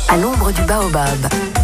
à l'ombre du baobab.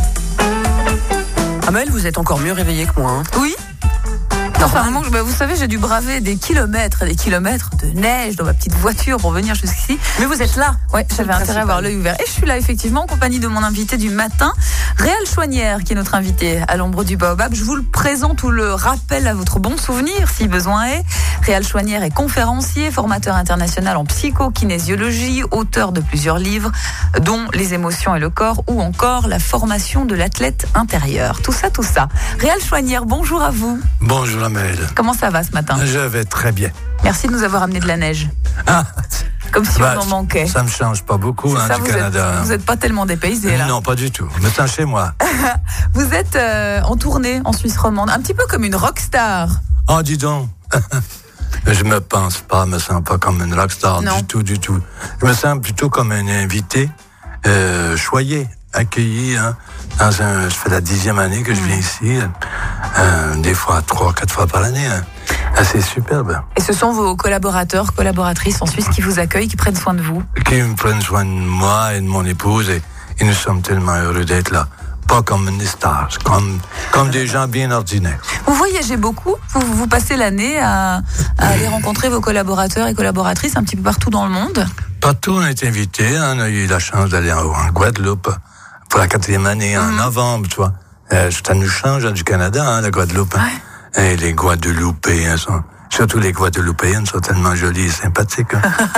Amel, vous êtes encore mieux réveillée que moi. Hein. Oui. Enfin, vous savez, j'ai dû braver des kilomètres et des kilomètres de neige dans ma petite voiture pour venir jusqu'ici. Mais vous êtes là. Ouais, j'avais intérêt à avoir l'œil ouvert. Et je suis là, effectivement, en compagnie de mon invité du matin, Réal Chouanière, qui est notre invité à l'ombre du baobab. Je vous le présente ou le rappelle à votre bon souvenir, si besoin est. Réal Chouanière est conférencier, formateur international en psychokinésiologie, auteur de plusieurs livres, dont Les émotions et le corps, ou encore La formation de l'athlète intérieur. Tout ça. Réal Chouanière, bonjour à vous. Bonjour Amel. Comment ça va ce matin? Je vais très bien. Merci de nous avoir amené de la neige. Comme si on en manquait. Ça ne me change pas beaucoup du Canada. Vous n'êtes pas tellement dépaysé là. Non, pas du tout. Je me sens chez moi. Vous êtes en tournée en Suisse romande, un petit peu comme une rockstar. Oh, dis donc. Je me sens pas comme une rockstar du tout. Je me sens plutôt comme un invité choyé, accueilli. Ça fait la 10e année que je viens ici, des fois 3-4 fois par année. C'est superbe. Et ce sont vos collaborateurs, collaboratrices en Suisse qui vous accueillent, qui prennent soin de vous? Qui me prennent soin de moi et de mon épouse, et nous sommes tellement heureux d'être là. Pas comme des stars, comme des gens bien ordinaires. Vous voyagez beaucoup, vous passez l'année à aller rencontrer vos collaborateurs et collaboratrices un petit peu partout dans le monde? Partout, on est invités. On a eu la chance d'aller en Guadeloupe pour la 4e année, en novembre, tu vois. Ça nous change du Canada, la Guadeloupe. Ouais. Et les Guadeloupéens surtout les Guadeloupéennes sont tellement jolies et sympathiques.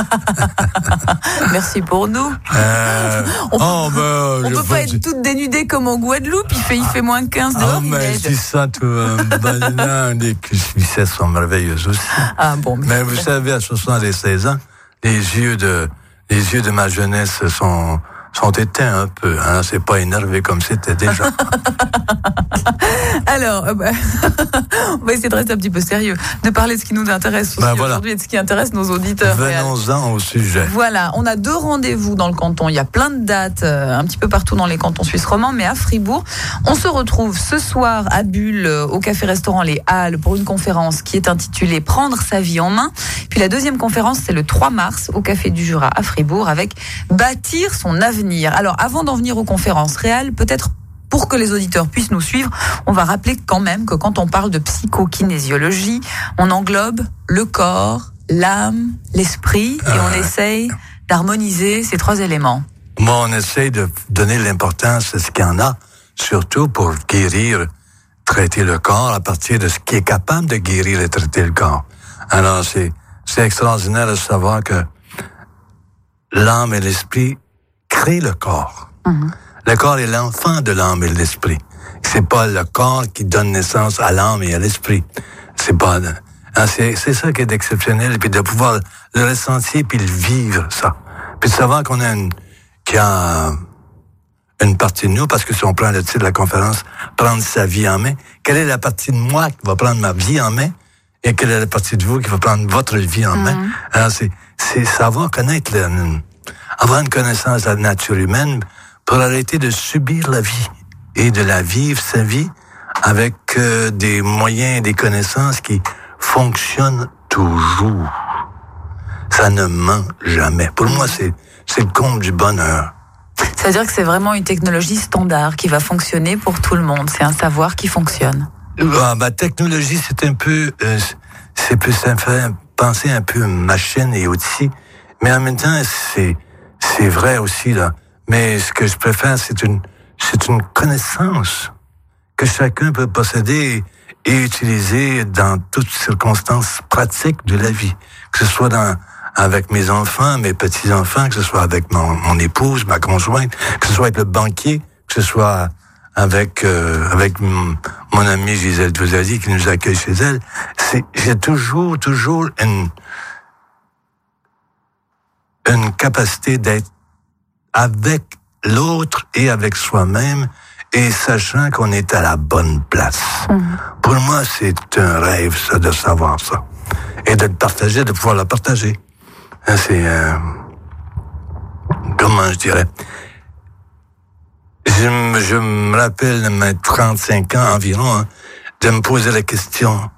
Merci pour nous. On peut pas être toutes dénudées comme en Guadeloupe. Il fait moins 15 dehors. Mais je dis ça tout. Les cuissettes sont merveilleuses aussi. Mais vous savez, à 76 ans, les yeux de ma jeunesse sont éteints un peu. C'est pas énervé comme c'était déjà. Alors, on va essayer de rester un petit peu sérieux, de parler de ce qui nous intéresse aussi aujourd'hui et de ce qui intéresse nos auditeurs. Venons-en au sujet. Voilà, on a 2 rendez-vous dans le canton. Il y a plein de dates un petit peu partout dans les cantons suisses romands, mais à Fribourg, on se retrouve ce soir à Bulle, au café-restaurant Les Halles, pour une conférence qui est intitulée « Prendre sa vie en main ». Puis la deuxième conférence, c'est le 3 mars, au Café du Jura à Fribourg, avec « Bâtir son avenir ». Alors, avant d'en venir aux conférences réelles, peut-être pour que les auditeurs puissent nous suivre, on va rappeler quand même que quand on parle de psychokinésiologie, on englobe le corps, l'âme, l'esprit, et on essaye d'harmoniser ces 3 éléments. Moi, on essaye de donner l'importance à ce qu'il y en a, surtout pour guérir, traiter le corps à partir de ce qui est capable de guérir et traiter le corps. Alors, c'est extraordinaire de savoir que l'âme et l'esprit créent le corps. Le corps est l'enfant de l'âme et de l'esprit. C'est pas le corps qui donne naissance à l'âme et à l'esprit. C'est ça qui est exceptionnel, et puis de pouvoir le ressentir puis le vivre, ça. Puis de savoir qu'il y a une partie de nous, parce que si on prend le titre de la conférence, prendre sa vie en main, quelle est la partie de moi qui va prendre ma vie en main, et quelle est la partie de vous qui va prendre votre vie en main? Alors c'est savoir connaître avoir une connaissance de la nature humaine pour arrêter de subir la vie et de la vivre, sa vie, avec des moyens et des connaissances qui fonctionnent toujours. Ça ne ment jamais. Pour moi, c'est le comble du bonheur. Ça veut dire que c'est vraiment une technologie standard qui va fonctionner pour tout le monde. C'est un savoir qui fonctionne. Technologie, c'est un peu... ça me fait penser un peu machine et outil. Mais en même temps, c'est vrai aussi, là. Mais ce que je préfère, c'est une connaissance que chacun peut posséder et utiliser dans toutes circonstances pratiques de la vie. Que ce soit avec mes enfants, mes petits-enfants, que ce soit avec mon épouse, ma conjointe, que ce soit avec le banquier, que ce soit avec mon amie Gisèle Dvouzadi qui nous accueille chez elle. J'ai toujours une capacité d'être avec l'autre et avec soi-même, et sachant qu'on est à la bonne place. Pour moi, c'est un rêve, ça, de savoir ça. Et de le partager, de pouvoir le partager. C'est... comment je dirais? Je me rappelle de mes 35 ans environ, de me poser la question,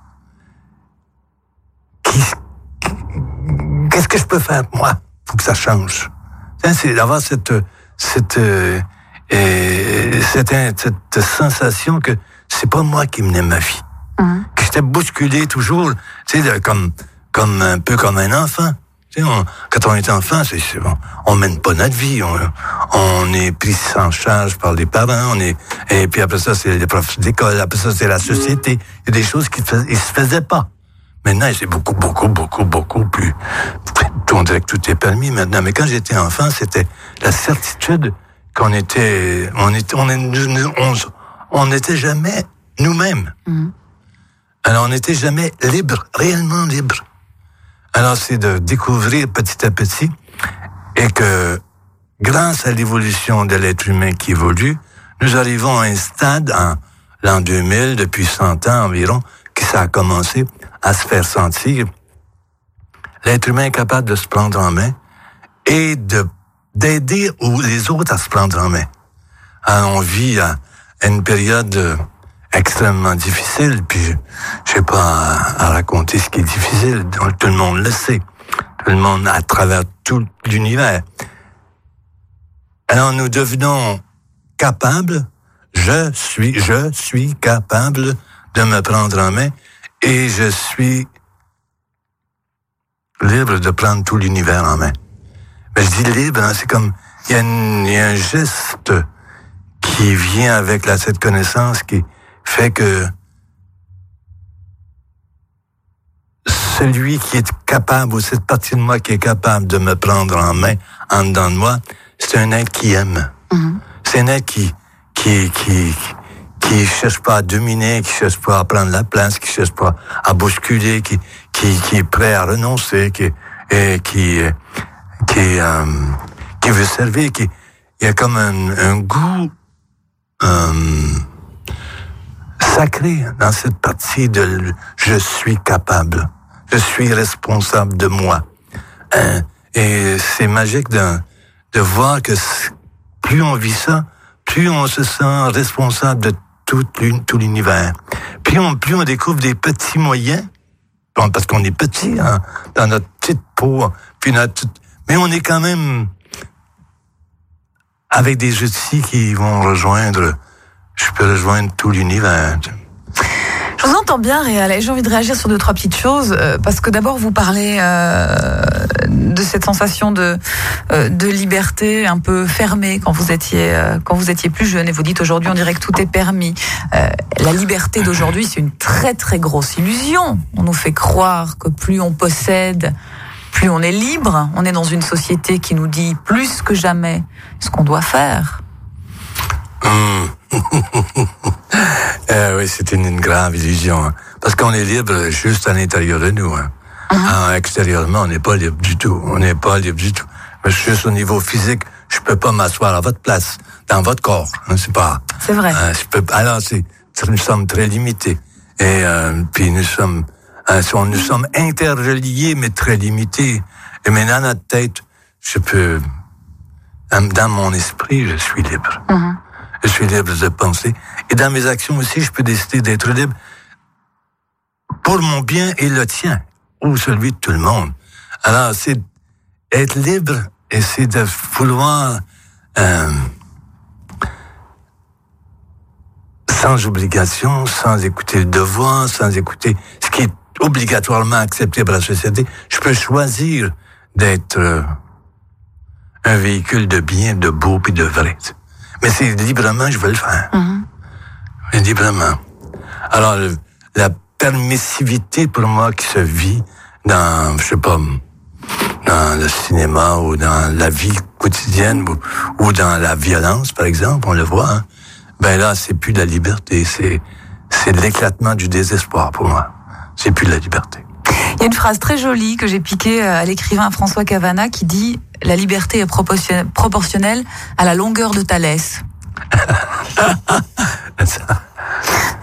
qu'est-ce que je peux faire, moi, pour que ça change? C'est d'avoir cette Et c'était cette sensation que c'est pas moi qui menais ma vie. Que j'étais bousculé toujours, tu sais, comme un peu comme un enfant. Tu sais, quand on est enfant, on mène pas notre vie, on est pris en charge par les parents, et puis après ça, c'est les profs d'école, après ça, c'est la société. Il y a des choses qui se faisaient pas. Maintenant, c'est beaucoup plus, on dirait que tout est permis maintenant. Mais quand j'étais enfant, c'était la certitude qu'on on n'était jamais nous-mêmes. Alors, on n'était jamais libre, réellement libre. Alors, c'est de découvrir petit à petit et que, grâce à l'évolution de l'être humain qui évolue, nous arrivons à un stade, en l'an 2000, depuis 100 ans environ, que ça a commencé à se faire sentir. L'être humain est capable de se prendre en main et d'aider les autres à se prendre en main. Alors, on vit à une période extrêmement difficile, puis je sais pas à raconter ce qui est difficile, tout le monde le sait, tout le monde à travers tout l'univers. Alors nous devenons capables, je suis capable de me prendre en main et je suis libre de prendre tout l'univers en main. Mais je dis libre, c'est comme, il y a un geste qui vient avec cette connaissance qui fait que celui qui est capable, ou cette partie de moi qui est capable de me prendre en main, en dedans de moi, c'est un être qui aime. C'est un être qui cherche pas à dominer, qui cherche pas à prendre la place, qui cherche pas à bousculer, qui est prêt à renoncer, qui veut servir, il y a comme un goût sacré dans cette partie de je suis capable, je suis responsable de moi. Et c'est magique de voir que plus on vit ça, plus on se sent responsable de tout l'univers. Plus on découvre des petits moyens, parce qu'on est petit dans notre petite peau, mais on est quand même avec des outils qui vont je peux rejoindre tout l'univers. Je vous entends bien, Réal, et j'ai envie de réagir sur 2-3 petites choses, parce que d'abord vous parlez de cette sensation de liberté un peu fermée quand vous étiez plus jeune, et vous dites aujourd'hui on dirait que tout est permis. La liberté d'aujourd'hui, c'est une très très grosse illusion. On nous fait croire que plus on possède, plus on est libre. On est dans une société qui nous dit plus que jamais ce qu'on doit faire. Oui, c'est une grave illusion. Parce qu'on est libre juste à l'intérieur de nous. Extérieurement, on n'est pas libre du tout. Mais juste au niveau physique, je peux pas m'asseoir à votre place, dans votre corps. C'est vrai. Alors, nous sommes très limités. Et puis nous sommes interreliés, mais très limités. Et mais dans notre tête, dans mon esprit, je suis libre. Je suis libre de penser. Et dans mes actions aussi, je peux décider d'être libre pour mon bien et le tien, ou celui de tout le monde. Alors, c'est être libre, et c'est de vouloir, sans obligation, sans écouter le devoir, sans écouter ce qui est obligatoirement accepté par la société. Je peux choisir d'être un véhicule de bien, de beau puis de vrai. Mais c'est librement, je veux le faire. Mais librement. Alors, la permissivité pour moi qui se vit dans, dans le cinéma ou dans la vie quotidienne ou dans la violence, par exemple, on le voit, ben là, c'est plus de la liberté, c'est l'éclatement du désespoir pour moi. C'est plus de la liberté. Il y a une phrase très jolie que j'ai piquée à l'écrivain François Cavana qui dit « La liberté est proportionnelle à la longueur de ta laisse ».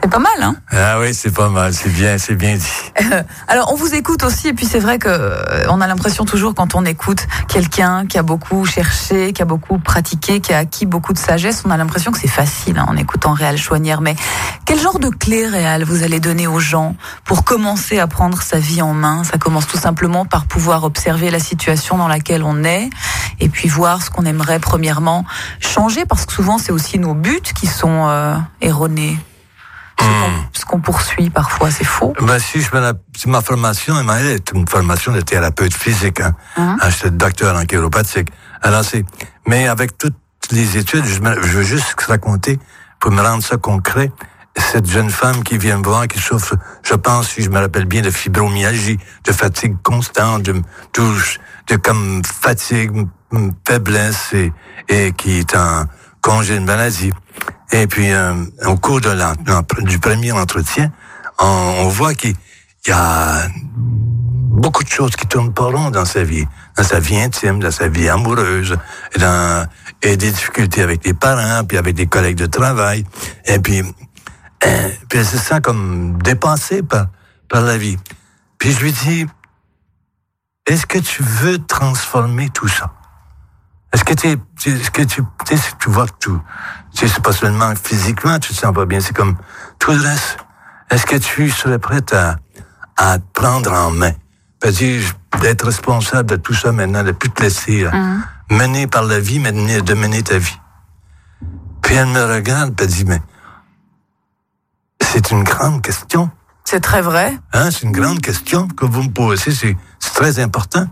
C'est pas mal, hein? Ah oui, c'est pas mal, c'est bien dit. Alors, on vous écoute aussi, et puis c'est vrai que on a l'impression toujours, quand on écoute quelqu'un qui a beaucoup cherché, qui a beaucoup pratiqué, qui a acquis beaucoup de sagesse, on a l'impression que c'est facile, hein, en écoutant Réal Chouanière. Mais quel genre de clé, Réal, vous allez donner aux gens pour commencer à prendre sa vie en main? Ça commence tout simplement par pouvoir observer la situation dans laquelle on est, et puis voir ce qu'on aimerait premièrement changer, parce que souvent c'est aussi nos buts qui sont erronés. Ce qu'on poursuit parfois, c'est faux. Ben, si ma formation, elle est une formation de thérapeute physique, hein. Je suis docteur en chiropratique. Alors mais avec toutes les études, je veux juste raconter, pour me rendre ça concret, cette jeune femme qui vient me voir, qui souffre, je pense, si je me rappelle bien, de fibromyalgie, de fatigue constante, de comme fatigue, faiblesse, et qui est en congé de maladie. Et puis, au cours du premier entretien, on voit qu'il y a beaucoup de choses qui tournent pas rond dans sa vie intime, dans sa vie amoureuse, et des difficultés avec les parents, puis avec des collègues de travail. Et puis elle se sent comme dépassée par la vie. Puis je lui dis, est-ce que tu veux transformer tout ça? Est-ce que tu vois que c'est pas seulement physiquement, tu te sens pas bien, c'est comme tout le reste. Est-ce que tu serais prête à te prendre en main? C'est-à-dire d'être responsable de tout ça maintenant, de plus te laisser mener par la vie, mais de mener ta vie. Puis elle me regarde, puis elle dit, mais c'est une grande question. C'est très vrai. Hein, c'est une grande question que vous me posez, c'est très important.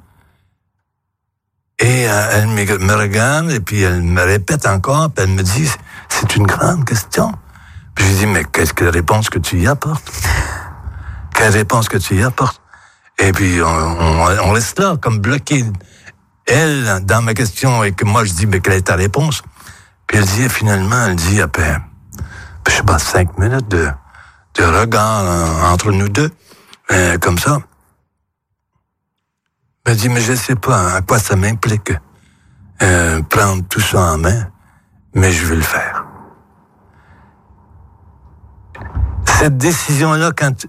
Et elle me regarde, et puis elle me répète encore, puis elle me dit, c'est une grande question. Puis je lui dis, mais qu'est-ce que la réponse que tu y apportes? Quelle réponse que tu y apportes? Et puis on reste là, comme bloqué. Elle, dans ma question, et que moi je dis, mais quelle est ta réponse? Puis elle dit, finalement, après, je sais pas, 5 minutes de regard entre nous deux, comme ça. Elle dit, mais je sais pas à quoi ça m'implique, prendre tout ça en main, mais je vais le faire. Cette décision-là,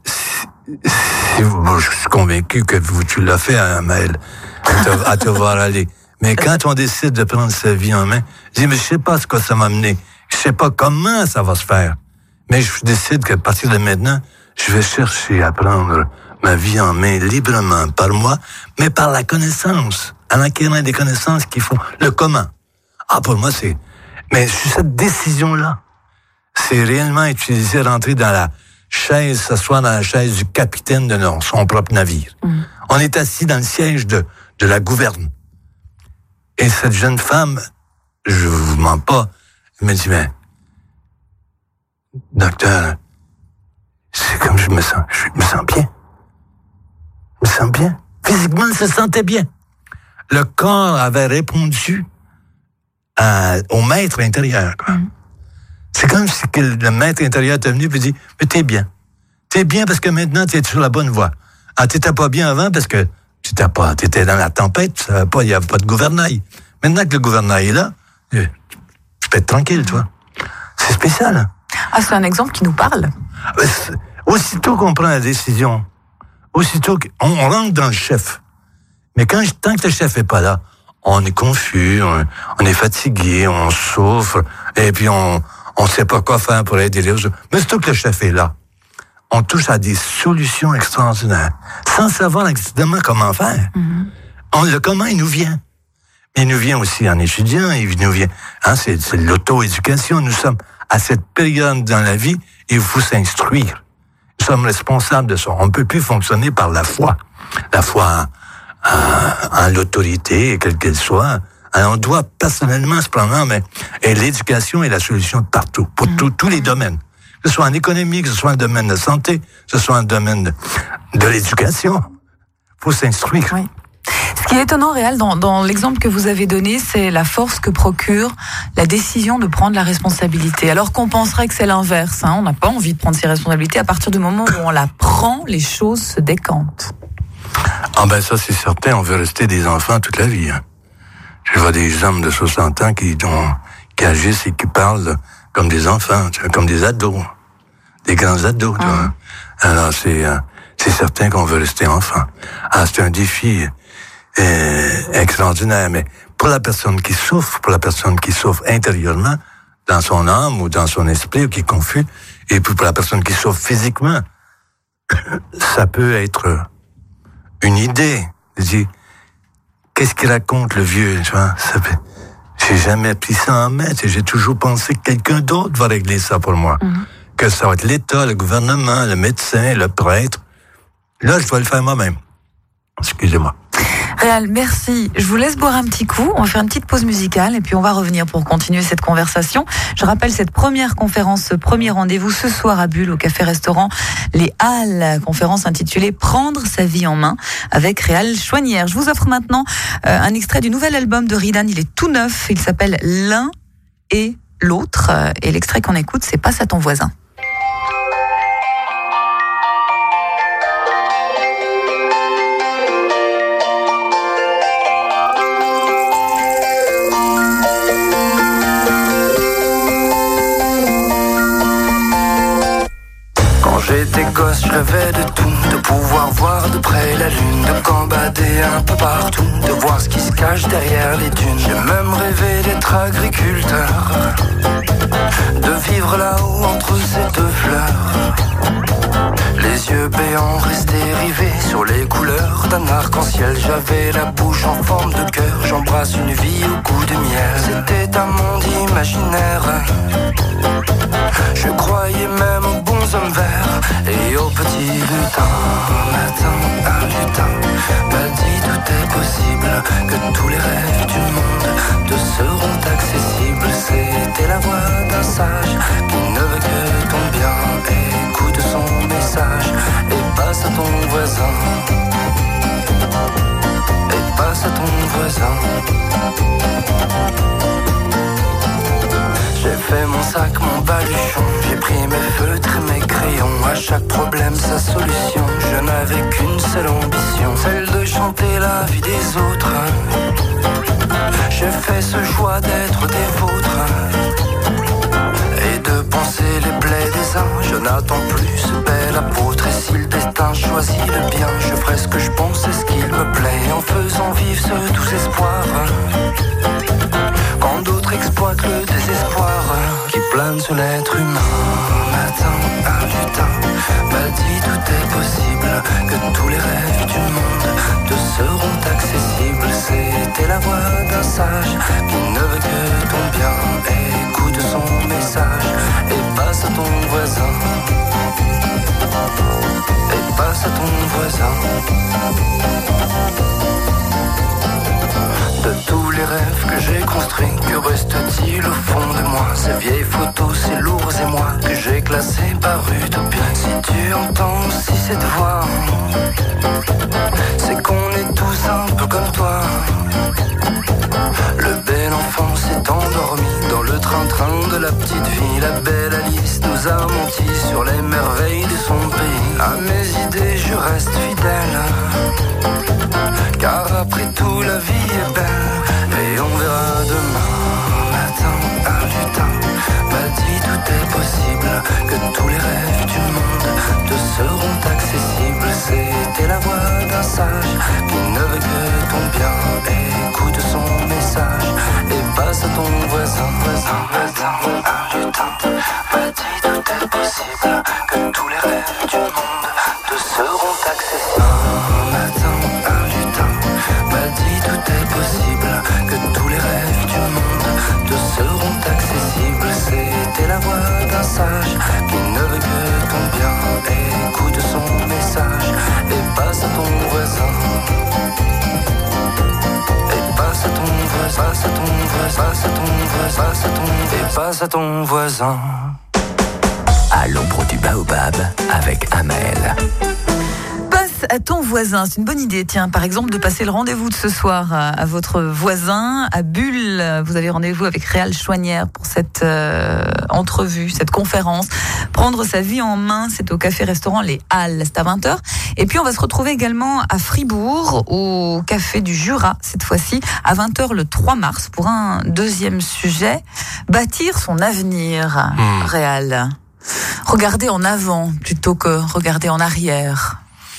je suis convaincu que tu l'as fait, hein, Maëlle, à te voir aller. Mais quand on décide de prendre sa vie en main, je dis, mais je sais pas ce que ça m'a mené. Je sais pas comment ça va se faire. Mais je décide qu'à partir de maintenant, je vais chercher à prendre ma vie en main librement par moi, mais par la connaissance, en acquérant des connaissances qui font le comment. Pour moi, mais cette décision-là, c'est réellement utiliser, rentrer dans la chaise, s'asseoir dans la chaise du capitaine de son propre navire. On est assis dans le siège de la gouverne. Et cette jeune femme, je vous mens pas, elle me dit, mais, docteur, c'est comme je me sens bien. Je me sens bien. Physiquement, elle se sentait bien. Le corps avait répondu au maître intérieur, quoi. C'est comme si le maître intérieur était venu et dit, mais t'es bien. T'es bien parce que maintenant, t'es sur la bonne voie. T'étais pas bien avant parce que t'étais dans la tempête, il y avait pas de gouvernail. Maintenant que le gouvernail est là, tu peux être tranquille, toi. C'est spécial, hein? C'est un exemple qui nous parle. Aussitôt qu'on prend la décision, aussitôt qu'on rentre dans le chef. Mais tant que le chef est pas là, on est confus, on est fatigué, on souffre, et puis on sait pas quoi faire pour aider les autres. Mais aussitôt que le chef est là, on touche à des solutions extraordinaires, sans savoir exactement comment faire. Le comment, il nous vient. Mais il nous vient aussi en étudiant, il nous vient, c'est l'auto-éducation. Nous sommes à cette période dans la vie, il faut s'instruire. Nous sommes responsables de ça. On ne peut plus fonctionner par la foi. La foi en l'autorité, quelle qu'elle soit. Alors, on doit personnellement se prendre en main. Et l'éducation est la solution de partout, pour tous les domaines. Que ce soit en économie, que ce soit en domaine de santé, que ce soit en domaine de l'éducation. Il faut s'instruire. Oui. Ce qui est étonnant, Réal, dans l'exemple que vous avez donné, c'est la force que procure la décision de prendre la responsabilité. Alors qu'on penserait que c'est l'inverse. On n'a pas envie de prendre ses responsabilités. À partir du moment où on la prend, les choses se décantent. Ça, c'est certain. On veut rester des enfants toute la vie. Je vois des hommes de 60 ans qui agissent et qui parlent comme des enfants, comme des ados. des grands ados, tu vois. Alors, c'est certain qu'on veut rester enfant. Ah, c'est un défi extraordinaire, mais pour la personne qui souffre intérieurement, dans son âme ou dans son esprit, ou qui est confus, et puis pour la personne qui souffre physiquement, ça peut être une idée. Je dis, qu'est-ce qu'il raconte le vieux, tu vois? J'ai jamais pris ça en main. J'ai toujours pensé que quelqu'un d'autre va régler ça pour moi. Que ça va être l'État, le gouvernement, le médecin, le prêtre. Là, je dois le faire moi-même. Excusez-moi. Réal, merci. Je vous laisse boire un petit coup. On va faire une petite pause musicale et puis on va revenir pour continuer cette conversation. Je rappelle cette première conférence, ce premier rendez-vous ce soir à Bulle, au café-restaurant Les Halles. Conférence intitulée Prendre sa vie en main avec Réal Chouanière. Je vous offre maintenant un extrait du nouvel album de Ridan. Il est tout neuf. Il s'appelle L'un et l'autre. Et l'extrait qu'on écoute, c'est Passe à ton voisin. J'étais gosse, je rêvais de tout, de pouvoir voir de près la lune, de gambader un peu partout, de voir ce qui se cache derrière les dunes. J'ai même rêvé d'être agriculteur, de vivre là-haut entre ces deux fleurs. Les yeux béants restés rivés sur les couleurs d'un arc-en-ciel. J'avais la bouche en forme de cœur, j'embrasse une vie au goût de miel. C'était un monde imaginaire, je croyais même aux bons hommes verts et aux petits lutins. Matin, un lutin m'a dit tout est possible, que tous les rêves du monde te seront accessibles. C'était la voix d'un sage qui ne veut que ton bien. Écoute son message et passe à ton voisin. Et passe à ton voisin. J'ai fait mon sac, mon baluchon, j'ai pris mes feutres et mes crayons. À chaque problème sa solution, je n'avais qu'une seule ambition, celle de chanter la vie des autres. J'ai fait ce choix d'être des vôtres et de penser les plaies des uns. Je n'attends plus ce bel apôtre, et si le destin choisit le bien, je ferai ce que je pense et ce qu'il me plaît, en faisant vivre ce doux espoir. Quand d'autres exploitent le désespoir qui plane sur l'être humain. Matin, un lutin m'a dit tout est possible, que tous les rêves du monde te seront accessibles. C'était la voix d'un sage qui ne veut que ton bien. Écoute son message et passe à ton voisin. Et passe à ton voisin. De tous les rêves que j'ai construits, que reste-t-il au fond de moi? Ces vieilles photos, ces lourds émois que j'ai classés par utopie. Si tu entends aussi cette voix, c'est qu'on est tous un peu comme toi. Le bel enfant s'est endormi dans le train-train de la petite vie. La belle Alice nous a menti sur les merveilles de son pays. À mes idées je reste fidèle, car après tout la vie est belle et on verra demain. Matin, un lutin m'a dit tout est possible, que tous les rêves du monde te seront accessibles. C'était la voix d'un sage qui ne veut que ton bien. Écoute son message et passe à ton voisin. Matin, un lutin m'a dit tout est possible, que tous les rêves du monde te seront accessibles. Matin, un lutin m'a dit tout est possible, que tous les rêves du monde te seront accessibles. C'était la voix d'un sage qui ne veut que ton bien. Écoute son message et passe à ton voisin. Et passe à ton voisin, passe à ton voisin, passe à ton voisin, passe à ton, et passe à ton voisin. À l'ombre du baobab avec Amel. À ton voisin, c'est une bonne idée. Tiens, par exemple, de passer le rendez-vous de ce soir à votre voisin à Bulle. Vous avez rendez-vous avec Réal Chouanière pour cette entrevue, cette conférence. Prendre sa vie en main, c'est au café-restaurant Les Halles, c'est à 20h. Et puis, on va se retrouver également à Fribourg, au Café du Jura, cette fois-ci, à 20h le 3 mars, pour un deuxième sujet, bâtir son avenir, Réal. regarder en avant plutôt que regarder en arrière.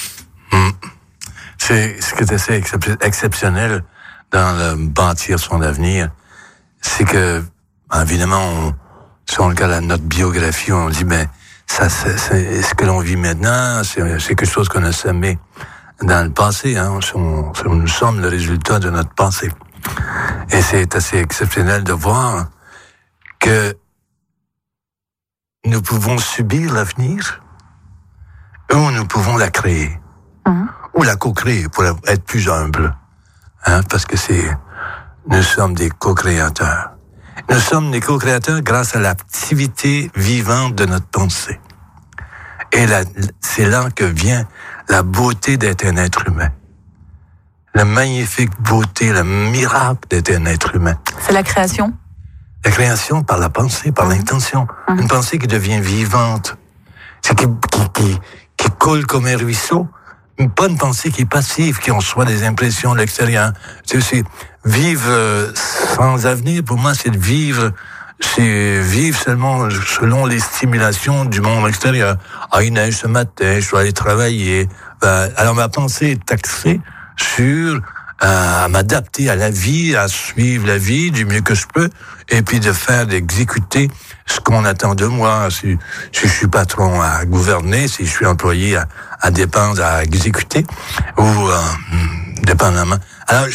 C'est ce qui est assez exceptionnel dans le bâtir son avenir, c'est que, évidemment, si on regarde notre biographie, on dit, c'est ce que l'on vit maintenant, c'est quelque chose qu'on a semé dans le passé, hein. Nous sommes le résultat de notre passé. Et c'est assez exceptionnel de voir que nous pouvons subir l'avenir ou nous pouvons la créer. Ou la co-créer pour être plus humble. Hein, parce que nous sommes des co-créateurs. Nous sommes des co-créateurs grâce à l'activité vivante de notre pensée. Et c'est là que vient la beauté d'être un être humain. La magnifique beauté, le miracle d'être un être humain. C'est la création? La création par la pensée, par l'intention. Une pensée qui devient vivante. C'est qui coule comme un ruisseau. Pas une pensée qui est passive, qui reçoit des impressions de l'extérieur. C'est vivre sans avenir, pour moi, c'est vivre seulement selon les stimulations du monde extérieur. Il neige ce matin, je dois aller travailler. Alors ma pensée est axée sur à m'adapter à la vie, à suivre la vie du mieux que je peux, et puis d'exécuter ce qu'on attend de moi. Si je suis patron à gouverner, si je suis employé à dépendre, à exécuter, ou dépendamment. Alors,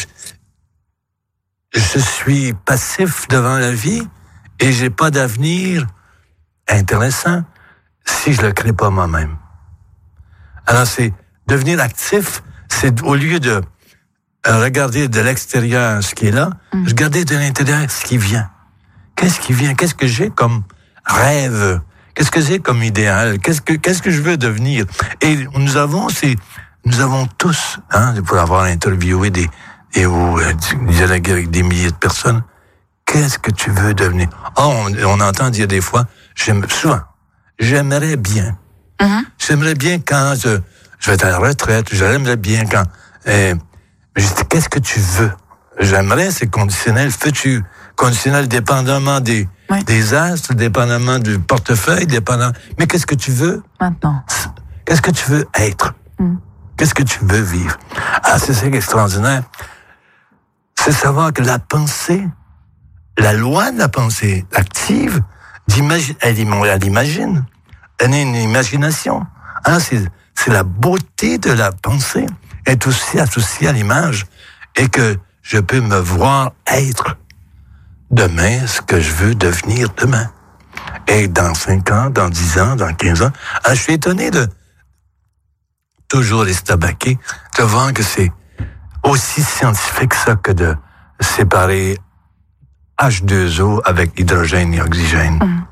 je suis passif devant la vie et j'ai pas d'avenir intéressant si je le crée pas moi-même. Alors, c'est devenir actif, c'est au lieu de regarder de l'extérieur ce qui est là, regarder de l'intérieur ce qui vient. Qu'est-ce qui vient? Qu'est-ce que j'ai comme rêve? Qu'est-ce que j'ai comme idéal? Qu'est-ce que je veux devenir? Et nous avons tous, pour avoir interviewé dialogué avec des milliers de personnes, qu'est-ce que tu veux devenir? On entend dire des fois, j'aimerais bien. J'aimerais bien quand je vais être à la retraite, j'aimerais bien quand... mais je dis, qu'est-ce que tu veux? J'aimerais, c'est conditionnel futur. Conditionnel dépendamment des astres, dépendamment du portefeuille, mais qu'est-ce que tu veux? Maintenant. Qu'est-ce que tu veux être? Qu'est-ce que tu veux vivre? C'est ça qui est extraordinaire. C'est savoir que la pensée, la loi de la pensée active, elle imagine. Elle est une imagination. C'est la beauté de la pensée est aussi associée à l'image et que je peux me voir être demain ce que je veux devenir demain. Et dans 5 ans, dans 10 ans, dans 15 ans, je suis étonné de toujours les tabaquer, de voir que c'est aussi scientifique ça que de séparer H2O avec hydrogène et oxygène.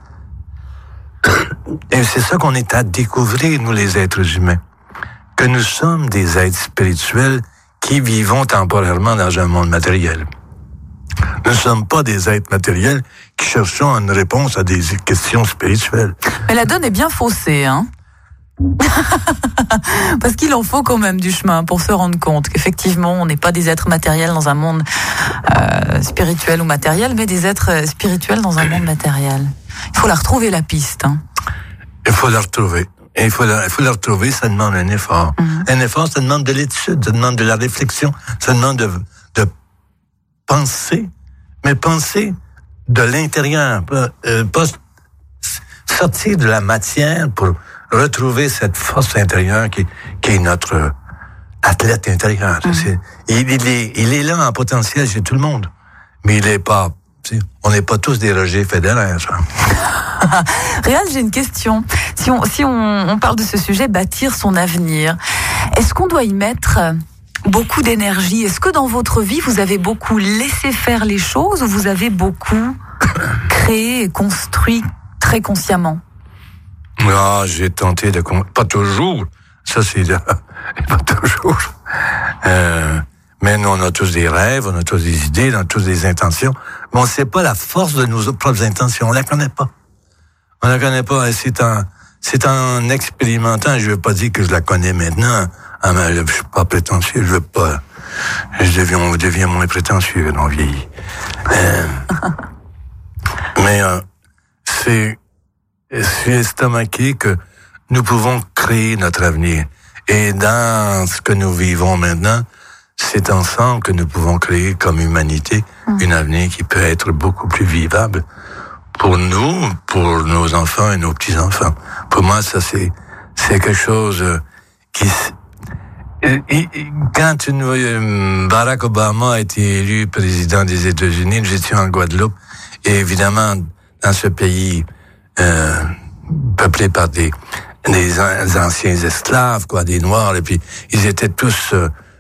Et c'est ça qu'on est à découvrir, nous les êtres humains, que nous sommes des êtres spirituels qui vivons temporairement dans un monde matériel. Nous ne sommes pas des êtres matériels qui cherchons une réponse à des questions spirituelles. Mais la donne est bien faussée, hein? Parce qu'il en faut quand même du chemin pour se rendre compte qu'effectivement, on n'est pas des êtres matériels dans un monde spirituel ou matériel, mais des êtres spirituels dans un monde matériel. Il faut la retrouver, la piste. Hein. Il faut la retrouver. Et il faut la retrouver, ça demande un effort. Un effort, ça demande de l'étude, ça demande de la réflexion, ça demande de penser, mais penser de l'intérieur, pas sortir de la matière pour retrouver cette force intérieure qui est notre athlète intérieur. Il est là en potentiel chez tout le monde, mais il est pas. On n'est pas tous des Roger Federer. Réal, j'ai une question. Si on parle de ce sujet, bâtir son avenir, est-ce qu'on doit y mettre beaucoup d'énergie? Est-ce que dans votre vie, vous avez beaucoup laissé faire les choses ou vous avez beaucoup créé et construit très consciemment? J'ai tenté de... Pas toujours. Ça, c'est... Pas toujours. Mais nous, on a tous des rêves, on a tous des idées, on a tous des intentions. Mais on ne sait pas la force de nos propres intentions. On la connaît pas. On la connaît pas. Et c'est en expérimentant. Je veux pas dire que je la connais maintenant. Mais je suis pas prétentieux. Je veux pas. On devient moins prétentieux quand on vieillit. Mais c'est je suis estomaqué que nous pouvons créer notre avenir. Et dans ce que nous vivons maintenant, c'est ensemble que nous pouvons créer comme humanité une avenir qui peut être beaucoup plus vivable pour nous, pour nos enfants et nos petits-enfants. Pour moi, ça, c'est quelque chose qui... Quand Barack Obama a été élu président des États-Unis, j'étais en Guadeloupe, et évidemment, dans ce pays peuplé par des anciens esclaves, quoi, des Noirs, et puis ils étaient tous...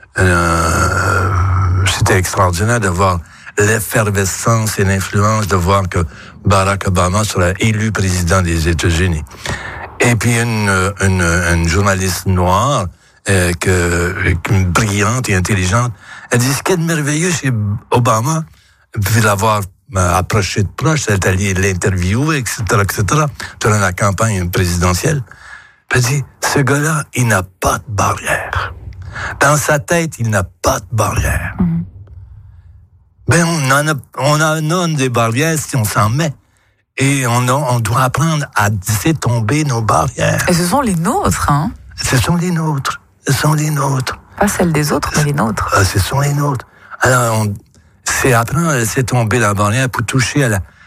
c'était extraordinaire de voir l'effervescence et l'influence de voir que Barack Obama sera élu président des États-Unis. Et puis une journaliste noire, brillante et intelligente, elle dit ce qui est de merveilleux chez Obama, puis l'avoir approché de proche, elle est allée l'interviewer, etc., durant la campagne présidentielle. Elle dit, ce gars-là, il n'a pas de barrière. Dans sa tête, il n'a pas de barrière. Ben, on en a des barrières si on s'en met. Et on doit apprendre à laisser tomber nos barrières. Et ce sont les nôtres, hein? Ce sont les nôtres. Ce sont les nôtres. Pas celles des autres, mais les nôtres. Ce sont les nôtres. Alors, c'est apprendre à laisser tomber la barrière pour toucher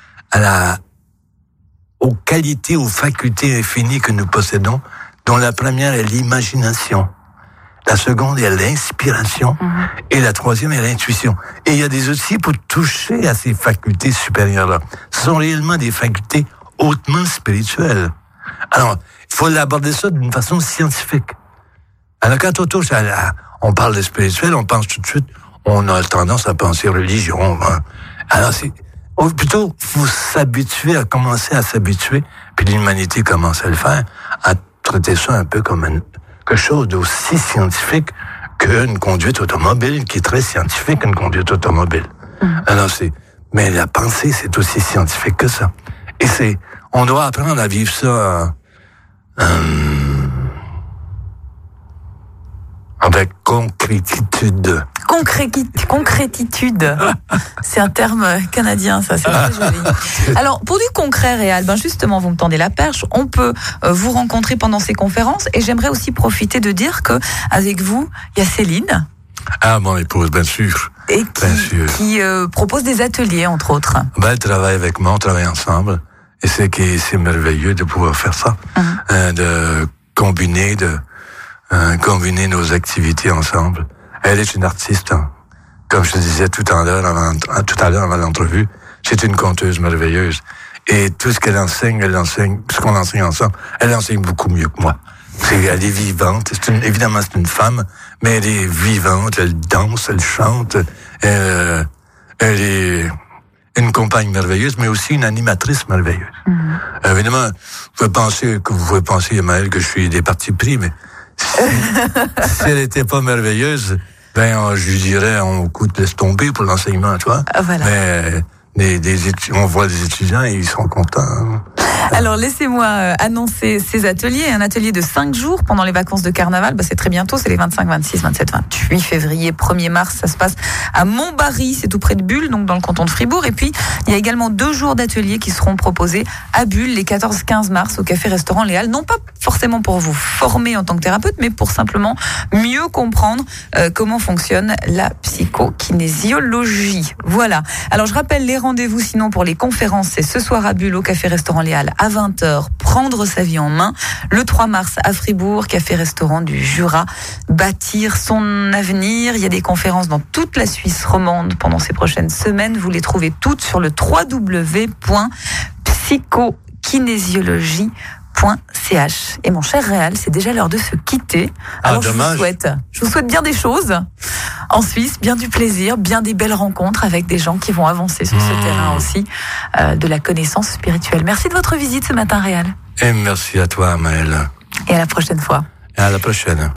aux qualités, aux facultés infinies que nous possédons, dont la première est l'imagination. La seconde est l'inspiration. Et la troisième est l'intuition. Et il y a des outils pour toucher à ces facultés supérieures-là. Ce sont réellement des facultés hautement spirituelles. Alors, il faut l'aborder ça d'une façon scientifique. Alors, quand on touche on parle de spirituel, on pense tout de suite, on a tendance à penser religion. Hein. Alors, plutôt, faut s'habituer, à commencer à s'habituer, puis l'humanité commence à le faire, à traiter ça un peu comme quelque chose d'aussi scientifique qu'une conduite automobile, qui est très scientifique, une conduite automobile. Alors, mais la pensée, c'est aussi scientifique que ça. Et on doit apprendre à vivre ça, avec concrétitude. Concrétitude. C'est un terme canadien, ça, c'est très joli. Alors, pour du concret, Réal, justement, vous me tendez la perche, on peut vous rencontrer pendant ces conférences, et j'aimerais aussi profiter de dire que avec vous, il y a Céline. Ah, mon épouse, bien sûr. Et qui propose des ateliers, entre autres. Elle travaille avec moi, on travaille ensemble, et c'est merveilleux de pouvoir faire ça, de combiner nos activités ensemble. Elle est une artiste, hein. Comme je te disais tout à l'heure avant l'entrevue, c'est une conteuse merveilleuse. Et tout ce qu'elle enseigne, ce qu'on enseigne ensemble, elle enseigne beaucoup mieux que moi. Elle est vivante. Évidemment, c'est une femme, mais elle est vivante, elle danse, elle chante. Elle est une compagne merveilleuse, mais aussi une animatrice merveilleuse. Évidemment, vous pouvez penser, Emmaël, que je suis des partis pris, mais si elle n'était pas merveilleuse, je lui dirais, on laisse tomber pour l'enseignement, tu vois. Voilà. Mais on voit des étudiants et ils sont contents. Alors, laissez-moi annoncer ces ateliers. Un atelier de 5 jours pendant les vacances de carnaval. C'est très bientôt, c'est les 25, 26, 27, 28 février, 1er mars. Ça se passe à Montbarry, c'est tout près de Bulle, donc dans le canton de Fribourg. Et puis, il y a également 2 jours d'ateliers qui seront proposés à Bulle les 14-15 mars au café-restaurant Les Halles. Non pas forcément pour vous former en tant que thérapeute, mais pour simplement mieux comprendre comment fonctionne la psychokinésiologie. Voilà. Alors, je rappelle les rendez-vous sinon pour les conférences, c'est ce soir à Bulle au café-restaurant Les Halles à 20h, prendre sa vie en main. Le 3 mars à Fribourg, café-restaurant du Jura, bâtir son avenir. Il y a des conférences dans toute la Suisse romande pendant ces prochaines semaines. Vous les trouvez toutes sur le www.psychokinésiologie.ch. Et mon cher Réal, c'est déjà l'heure de se quitter. Alors je vous souhaite bien des choses en Suisse, bien du plaisir, bien des belles rencontres avec des gens qui vont avancer sur ce terrain aussi de la connaissance spirituelle. Merci de votre visite ce matin, Réal. Et merci à toi, Maëlle. Et à la prochaine fois. Et à la prochaine.